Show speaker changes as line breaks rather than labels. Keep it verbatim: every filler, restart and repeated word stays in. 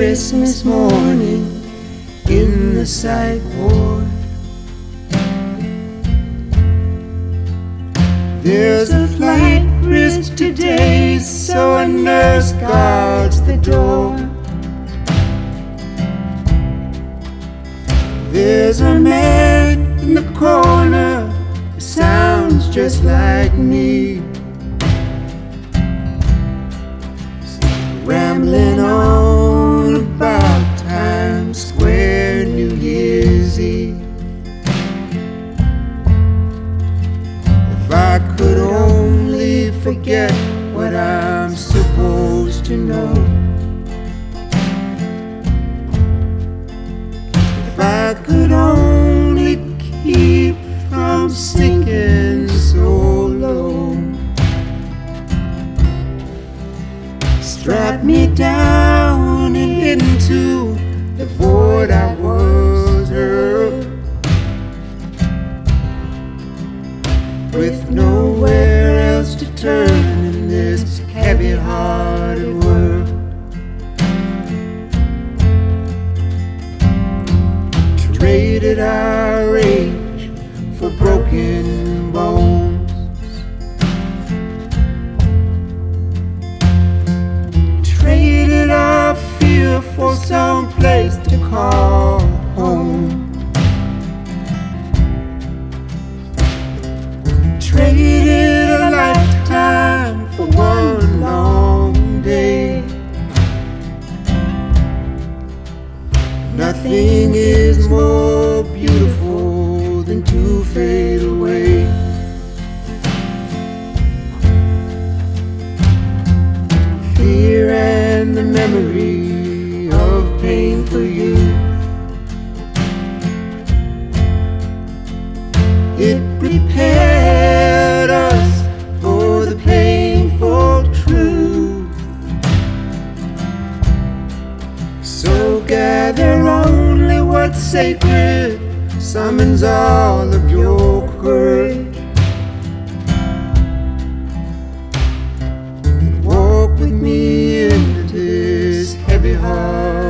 Christmas morning in the psych ward. There's a flight risk today, so a nurse guards the door. There's a man in the corner who sounds just like me, rambling on about Times Square, New Year's Eve. If I could only forget what I'm supposed to know, if I could only keep from sinking so low, strap me down and into the void I was hurled, with nowhere else to turn in this heavy-hearted world. Traded our age for broken bones, traded our fear for some place to call home, traded a lifetime for one long day. Nothing is more beautiful than to fade away. Fear and the memory of painful youth, it prepared us for the painful truth. So gather only what's sacred, summons all of your courage, and walk with me into this heavy heart.